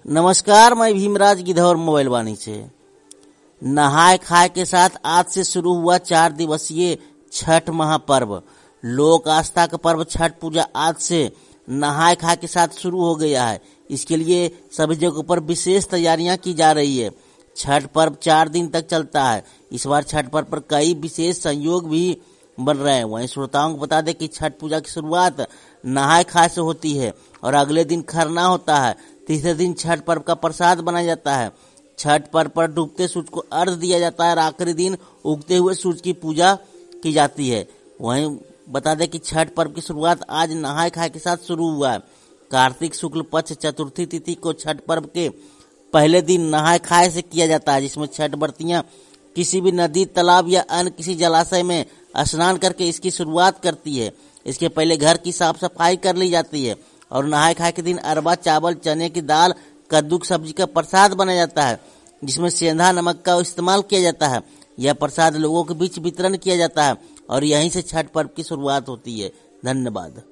नमस्कार, मैं भीमराज गिद्धौर मोबाइल वाणी से। नहाय खाए के साथ आज से शुरू हुआ 4 दिवसीय छठ महापर्व। लोक आस्था का पर्व छठ पूजा आज से नहाय खाए के साथ शुरू हो गया है। इसके लिए सभी जगहों पर विशेष तैयारियां की जा रही है। छठ पर्व 4 दिन तक चलता है। इस बार छठ पर्व पर कई विशेष संयोग भी बन रहे हैं। वहीं श्रोताओं को बता दें कि छठ पूजा की शुरुआत नहाय खाए से होती है और अगले दिन खरना होता है। तीसरे दिन छठ पर्व का प्रसाद बनाया जाता है। छठ पर्व पर डूबते सूरज को अर्घ्य दिया जाता है और आखिरी दिन उगते हुए सूरज की पूजा की जाती है। वहीं बता दें कि छठ पर्व की शुरुआत आज नहाय खाए के साथ शुरू हुआ है। कार्तिक शुक्ल पक्ष चतुर्थी तिथि को छठ पर्व के पहले दिन नहाय खाए से किया जाता है, जिसमें छठ व्रतियां किसी भी नदी, तालाब या अन्य किसी जलाशय में स्नान करके इसकी शुरुआत करती है। इसके पहले घर की साफ सफाई कर ली जाती है और नहाय खाए के दिन अरबा चावल, चने की दाल, कद्दू की सब्जी का प्रसाद बनाया जाता है, जिसमें सेंधा नमक का इस्तेमाल किया जाता है। यह प्रसाद लोगों के बीच वितरण किया जाता है और यहीं से छठ पर्व की शुरुआत होती है। धन्यवाद।